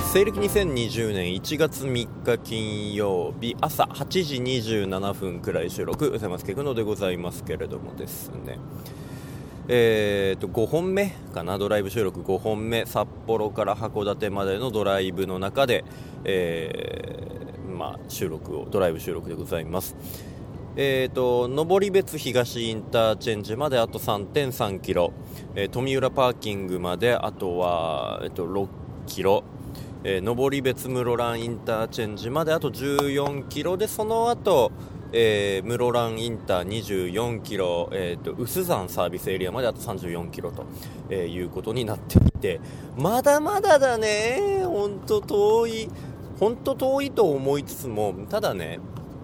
西暦2020年1月3日金曜日朝8時27分くらい収録うさますけくのでございますけれどもですね、5本目かな、ドライブ収録5本目、札幌から函館までのドライブの中で、ドライブ収録でございます。登別東インターチェンジまであと 3.3 キロ、富浦パーキングまであとは、6キロ、登別室蘭インターチェンジまであと14キロで、その後、室蘭インター24キロ、臼山サービスエリアまであと34キロと、いうことになっていて、まだまだだね。本当遠いと思いつつも、ただね、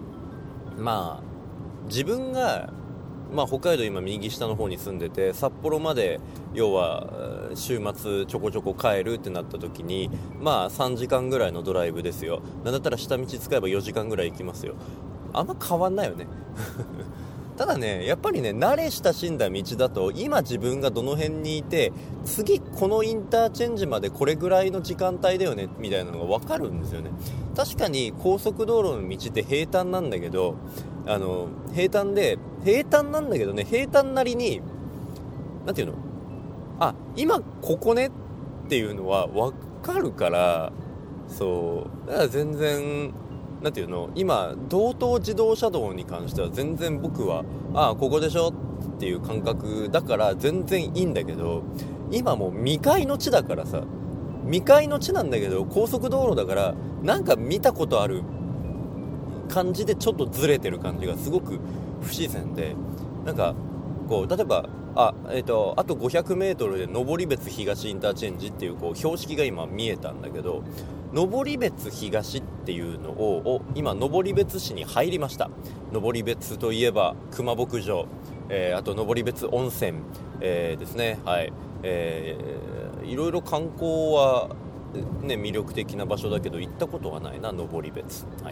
自分が、北海道今右下の方に住んでて、札幌まで要は週末ちょこちょこ帰るってなった時に3時間ぐらいのドライブですよ。なんだったら下道使えば4時間ぐらい行きますよ。あんま変わんないよねただね、やっぱりね、慣れ親しんだ道だと今自分がどの辺にいて、次このインターチェンジまでこれぐらいの時間帯だよねみたいなのが分かるんですよね。確かに高速道路の道って平坦なんだけど、平坦なんだけどね、平坦なりになんていうの、今ここねっていうのは分かるから、そうだから全然なんていうの、今道東自動車道に関しては全然僕はここでしょっていう感覚だから全然いいんだけど、今もう未開の地だからさ、未開の地なんだけど高速道路だから、なんか見たことある感じでちょっとずれてる感じがすごく不自然で、なんかこう例えばあと 500m で登別東インターチェンジっていう標識が今見えたんだけど、登別東っていうのを今登別市に入りました。登別といえば熊牧場、あと登別温泉、ですね。はい、いろいろ観光は、ね、魅力的な場所だけど行ったことはないな、登別。はい、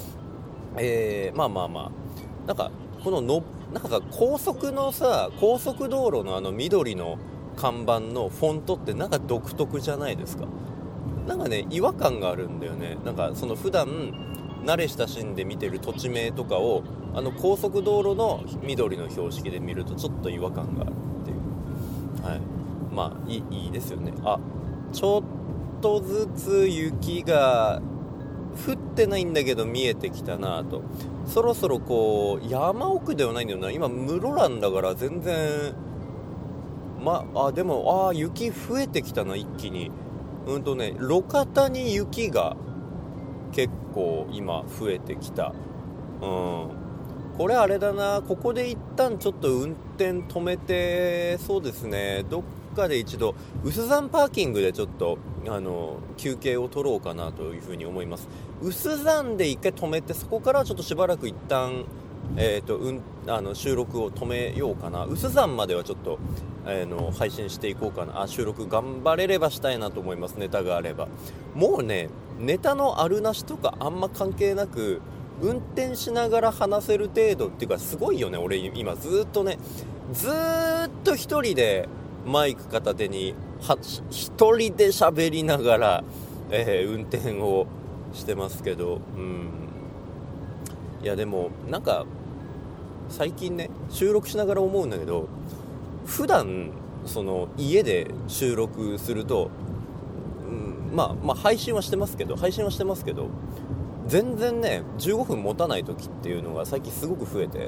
なんかこのなんかさ、高速道路の緑の看板のフォントってなんか独特じゃないですか。なんかね、違和感があるんだよね。なんかその普段慣れ親しんで見てる土地名とかを高速道路の緑の標識で見るとちょっと違和感があるっていう。はい、いいですよね。ちょっとずつ雪が降ってないんだけど見えてきたなと。そろそろ山奥ではないんだよな。今室蘭だから全然でも雪増えてきたな、一気に。路肩に雪が結構今増えてきた。これあれだな、ここで一旦ちょっと運転止めて、そうですね、どっかで一度臼山パーキングでちょっと休憩を取ろうかなというふうに思います。臼山で一回止めて、そこからちょっとしばらく一旦収録を止めようかな。臼山まではちょっと配信していこうかな。収録頑張れればしたいなと思います。ネタがあれば。もうね、ネタのあるなしとかあんま関係なく、運転しながら話せる程度っていうか、すごいよね。俺今ずっと一人でマイク片手に一人で喋りながら、運転をしてますけど、いやでもなんか最近ね、収録しながら思うんだけど、普段その家で収録すると、配信はしてますけど全然ね、15分持たない時っていうのが最近すごく増えて、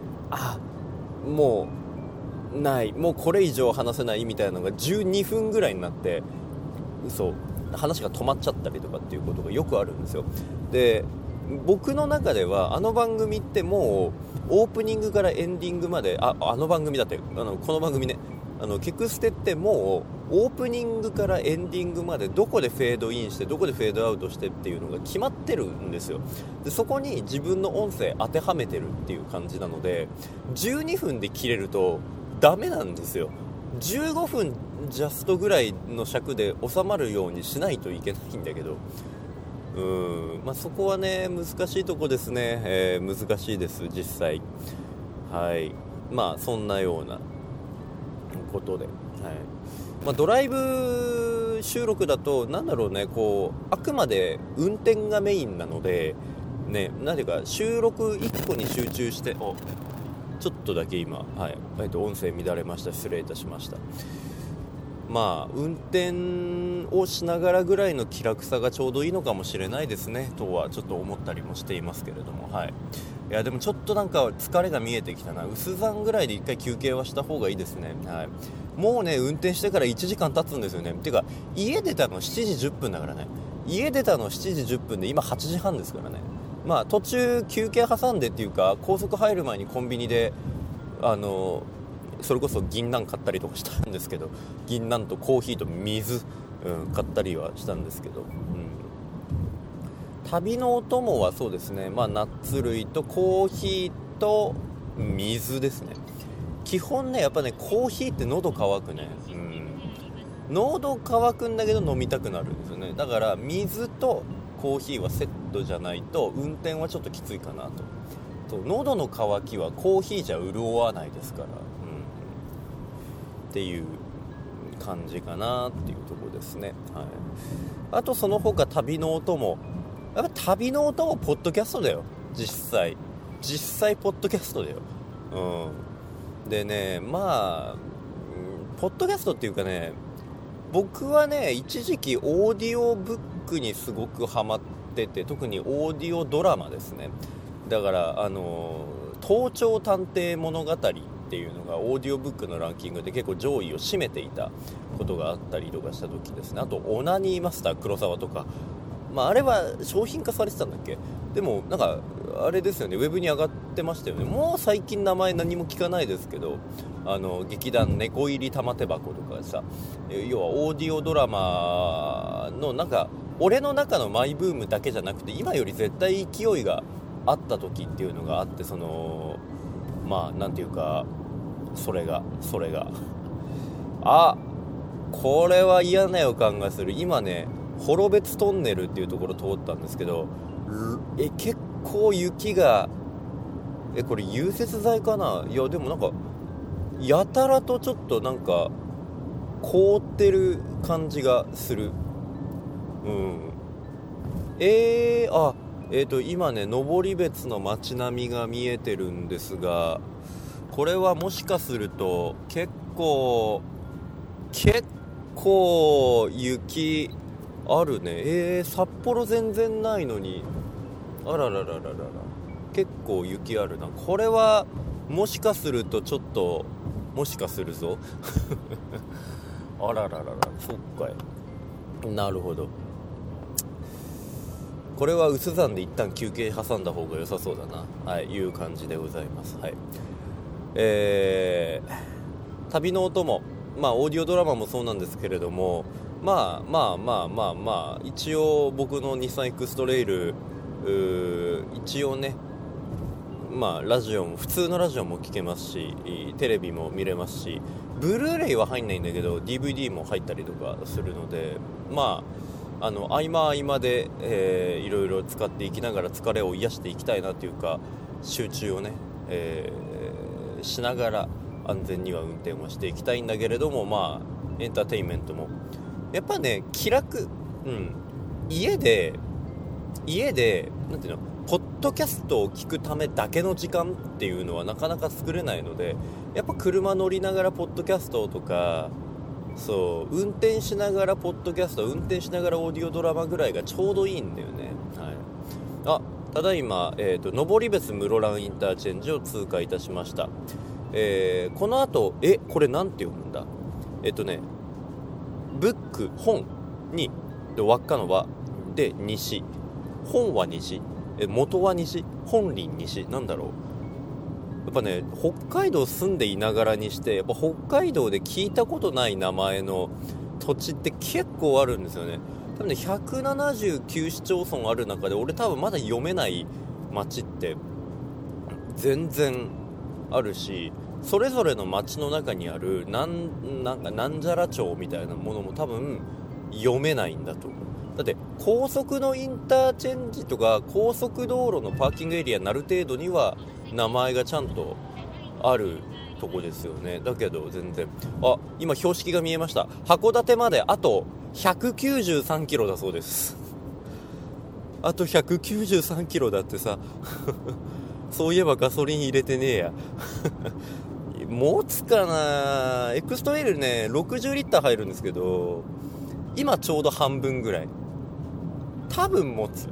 もうこれ以上話せないみたいなのが12分ぐらいになって、話が止まっちゃったりとかっていうことがよくあるんですよ。で、僕の中では番組ってもうオープニングからエンディングまで番組だってこの番組ね、ケクステってもうオープニングからエンディングまでどこでフェードインしてどこでフェードアウトしてっていうのが決まってるんですよ。でそこに自分の音声当てはめてるっていう感じなので、12分で切れるとダメなんですよ。15分ジャストぐらいの尺で収まるようにしないといけないんだけど、そこはね難しいとこですね。難しいです実際。はい、そんなようなことで、ドライブ収録だとなんだろうね、こうあくまで運転がメインなのでね、なんていうか収録1個に集中して、ちょっとだけ今、はい、音声乱れました。失礼いたしました。まあ運転をしながらぐらいの気楽さがちょうどいいのかもしれないですねとはちょっと思ったりもしていますけれども、はい。いやでもちょっとなんか疲れが見えてきたな。薄山ぐらいで1回休憩はした方がいいですね。はい。もうね運転してから1時間経つんですよね。てか家出たの7時10分だからね。家出たの7時10分で今8時半ですからね。まあ途中休憩挟んでっていうか、高速入る前にコンビニでそれこそ銀杏買ったりとかしたんですけど、銀杏とコーヒーと水、買ったりはしたんですけど、旅のお供はそうですね、まあナッツ類とコーヒーと水ですね。基本ねやっぱねコーヒーって喉乾くね、喉乾くんだけど飲みたくなるんですよね。だから水とコーヒーはセットじゃないと運転はちょっときついかなと。喉の渇きはコーヒーじゃ潤わないですから、っていう感じかなっていうところですね、はい。あとその他旅のお供、やっぱ旅のお供ポッドキャストだよ。実際ポッドキャストだよ。でね、まあポッドキャストっていうかね、僕はね一時期オーディオブックにすごくハマってて、特にオーディオドラマですね。だから盗聴探偵物語っていうのがオーディオブックのランキングで結構上位を占めていたことがあったりとかした時ですね。あとオナニーマスター黒沢とか、まああれは商品化されてたんだっけ。でもなんかあれですよね、ウェブに上がってましたよね。もう最近名前何も聞かないですけど、劇団猫入り玉手箱とかさ、要はオーディオドラマのなんか俺の中のマイブームだけじゃなくて今より絶対勢いがあった時っていうのがあって、そのまあなんていうかそれがこれは嫌な予感がする。今ね幌別トンネルっていうところ通ったんですけど、結構雪がこれ融雪剤かな。いやでもなんかやたらとちょっとなんか凍ってる感じがする。今ね登別の街並みが見えてるんですが、これはもしかすると結構雪あるね。札幌全然ないのに、あらららららら、結構雪あるな。これはもしかするとちょっともしかするぞあらららら、そっかよ。なるほど。これは薄山で一旦休憩挟んだ方が良さそうだな、はい、いう感じでございます。はい。旅のお供、まあオーディオドラマもそうなんですけれども、まあ一応僕の日産エクストレイル、一応ね、まあラジオも普通のラジオも聞けますし、テレビも見れますし、ブルーレイは入んないんだけど DVD も入ったりとかするので、まあ合間で、いろいろ使っていきながら疲れを癒していきたいなというか、集中をね、しながら安全には運転をしていきたいんだけれども、まあエンターテインメントもやっぱね気楽、家でなんていうの、ポッドキャストを聞くためだけの時間っていうのはなかなか作れないので、やっぱ車乗りながらポッドキャストとか、そう運転しながらポッドキャスト、運転しながらオーディオドラマぐらいがちょうどいいんだよね。はい。ただいま登別室蘭インターチェンジを通過いたしました。この後これなんて読むんだ。ブック本にで輪っかの輪で西、本は西、元は西、本林西、なんだろう。やっぱね北海道住んでいながらにして、やっぱ北海道で聞いたことない名前の土地って結構あるんですよね。多分ね179市町村ある中で俺多分まだ読めない町って全然あるし、それぞれの町の中にあるなんじゃら町みたいなものも多分読めないんだと思う。だって高速のインターチェンジとか高速道路のパーキングエリアになる程度には名前がちゃんとあるとこですよね。だけど全然今標識が見えました。函館まであと 193キロだそうです。あと193キロだってさそういえばガソリン入れてねえや持つかな。エクストレイルね60リッター入るんですけど、今ちょうど半分ぐらい。多分持つ。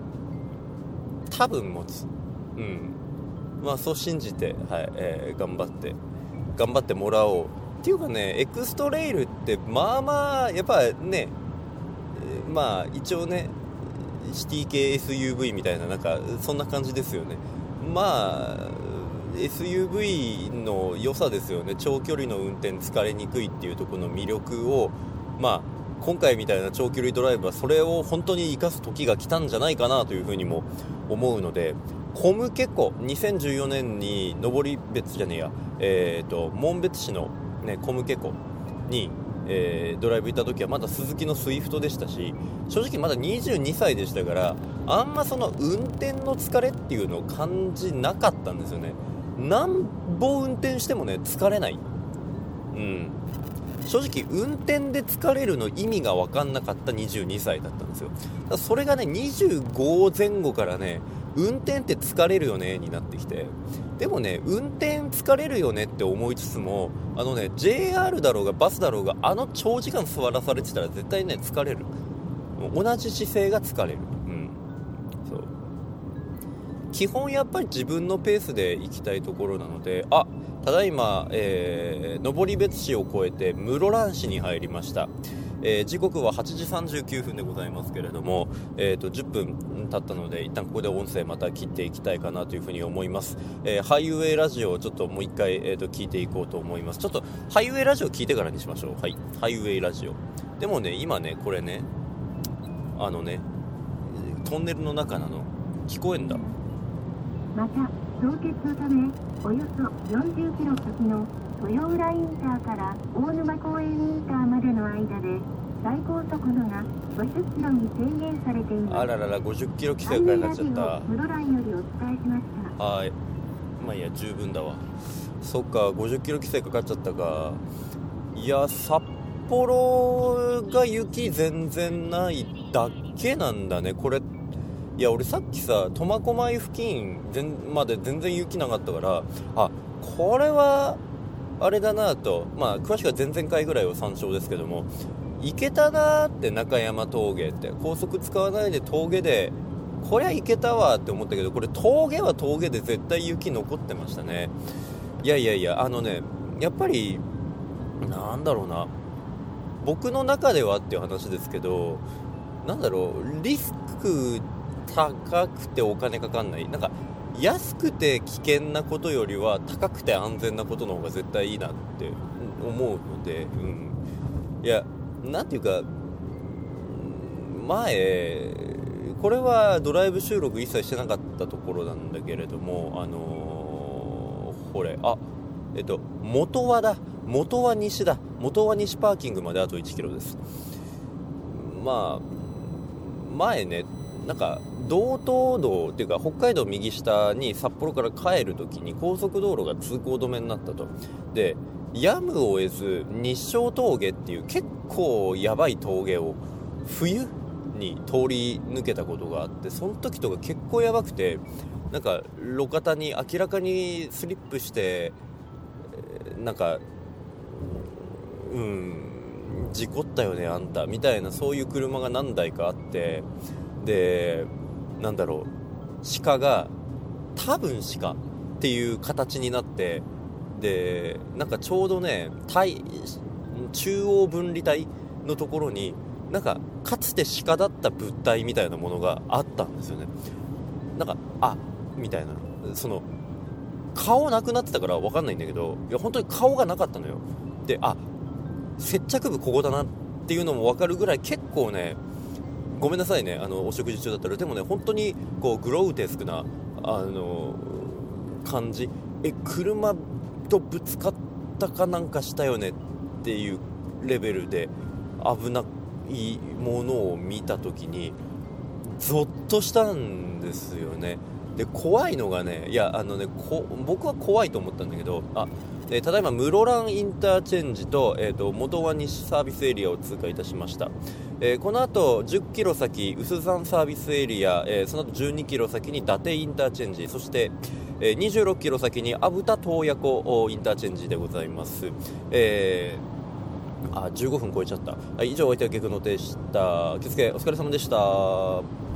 うん。まあそう信じて、はい、頑張ってもらおうっていうかね、エクストレイルってまあまあやっぱね、まあ一応ねシティ系 SUV みたいな、なんかそんな感じですよね。まあ SUV の良さですよね。長距離の運転疲れにくいっていうところの魅力を、まあ今回みたいな長距離ドライブはそれを本当に生かす時が来たんじゃないかなというふうにも思うので、コムケコ2014年に紋別じゃねえや、紋別市の、ね、コムケコに、ドライブ行った時はまだ鈴木のスイフトでしたし、正直まだ22歳でしたから、あんまその運転の疲れっていうのを感じなかったんですよね。なんぼ運転してもね疲れない。正直運転で疲れるの意味が分かんなかった22歳だったんですよ。だからそれがね25前後からね、運転って疲れるよねになってきて、でもね運転疲れるよねって思いつつも、JR だろうがバスだろうが長時間座らされてたら絶対ね疲れる。同じ姿勢が疲れる。そう基本やっぱり自分のペースで行きたいところなので、ただいま、登別市を越えて室蘭市に入りました。時刻は8時39分でございますけれども、10分経ったので一旦ここで音声また切っていきたいかなというふうに思います。ハイウェイラジオをちょっともう一回、聞いていこうと思います。ちょっとハイウェイラジオ聞いてからにしましょう。はい、ハイウェイラジオでもね、今ねこれねトンネルの中なの聞こえんだ。 また凍結のためおよそ40キロ先の豊浦インターから大沼公園インターまでの間で最高速度が50キロに制限されています。 あららら、50キロ規制がかかっちゃった。 室蘭よりお伝えしました。 はい、まあいいや、十分だわ。そっか、50キロ規制かかっちゃったか。いや、札幌が雪全然ないだけなんだねこれ。いや俺さっきさ苫小牧付近まで全然雪なかったから、これはあれだなと、まあ詳しくは前々回ぐらいを参照ですけども、行けたなって。中山峠って高速使わないで峠でこりゃ行けたわって思ったけど、これ峠は峠で絶対雪残ってましたね。いややっぱりなんだろうな、僕の中ではっていう話ですけど、リスク高くてお金かかんない、安くて危険なことよりは高くて安全なことの方が絶対いいなって思うので、いやなんていうか、前これはドライブ収録一切してなかったところなんだけれども、元和西パーキングまであと1キロです。まあ前ね、道東道っていうか北海道右下に札幌から帰るときに高速道路が通行止めになったと。でやむを得ず日照峠っていう結構やばい峠を冬に通り抜けたことがあって、その時とか結構やばくて、路肩に明らかにスリップして事故ったよねあんたみたいな、そういう車が何台かあって、で鹿が多分鹿っていう形になって、でちょうどね中央分離帯のところにかつて鹿だった物体みたいなものがあったんですよね。みたいな、その顔なくなってたから分かんないんだけど、いや本当に顔がなかったのよ。で接着部ここだなっていうのも分かるぐらい結構ね、ごめんなさいねお食事中だったら、でもね本当にこうグローテスクな感じ、車とぶつかったかなんかしたよねっていうレベルで危ないものを見た時にゾッとしたんですよね。で怖いのがね、僕は怖いと思ったんだけど、 ただいま室蘭インターチェンジと、元和西サービスエリアを通過いたしました。この後10キロ先薄山サービスエリア、その後12キロ先に伊達インターチェンジ、そして、26キロ先に阿武田洞爺湖インターチェンジでございます。15分超えちゃった。以上お相手はゲクノでした。気付けお疲れ様でした。